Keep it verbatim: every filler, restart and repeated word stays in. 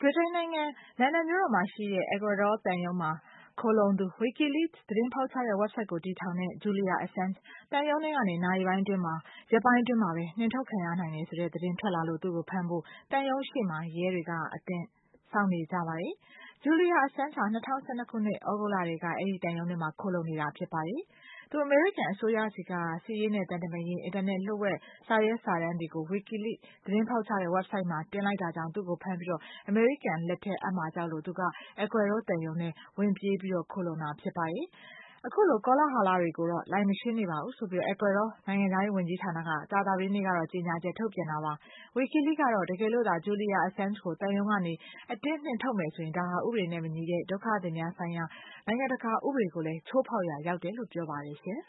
ဗြိတိန်နိုင်ငံလန်ဒန်မြို့တော်မှာရှိတဲ့ Ecuador သံရုံးမှာခိုလှုံသူ WikiLeaks သတင်းဖောက်ချတဲ့ website ကိုတည်ထောင်တဲ့ Julian Assange သံရုံးထဲကနေ နာရီပိုင်းအတွင်းမှာရက်ပိုင်းအတွင်းမှာပဲနှင်ထုတ်ခံရနိုင်တယ်ဆိုတဲ့သတင်းထွက်လာလို့သူ့ကိုဖမ်းဖို့သံရုံးရှေ့မှာရဲတွေကအသင့်စောင့်နေကြပါတယ်။ Julian Assange ဟာ၂၀၁၂ခုနှစ်သြဂုတ်လတည်းကအဲဒီသံရုံးထဲမှာခိုလှုံနေတာဖြစ်ပါတယ်။ သူအမေရိကန်အစိုးရဆီကစစ်ရေးနဲ့သံတမန်ရေးအင်တာနက်လျှို့ဝှက်စာရွက်စာတမ်းတွေကို WikiLeaks သတင်းဖောက်ချတဲ့ website မှာတင်လိုက်တာကြောင့်သူ့ကိုဖမ်းပြီးအမေရိကန်လက်ထဲအပ်မှာကြောက်လို့သူက Ecuador သံရုံးထဲဝင်ပြေးပြီးခိုလှုံတာဖြစ်ပါတယ်။ အခုလိုကောလဟာလတွေကိုတော့လိုက်မရှင်းနေပါဘူးဆိုပြီး Ecuador နိုင်ငံခြားရေးဝန်ကြီးဌာနကကြာသပတေးနေ့ကတော့ကြေညာချက်ထုတ်ပြန်တာပါ။ WikiLeaks ကတော့တကယ်လို့သာ Julian Assange ကိုသံရုံးကနေအတင်းနှင်ထုတ်မယ်ဆိုရင်ဒါဟာဥပဒေနဲ့မညီတဲ့ဒုက္ခသည်များဆိုင်ရာနိုင်ငံတကာဥပဒေကိုလည်းချိုးဖောက်ရာရောက်တယ်လို့ပြောပါတယ်ရှင်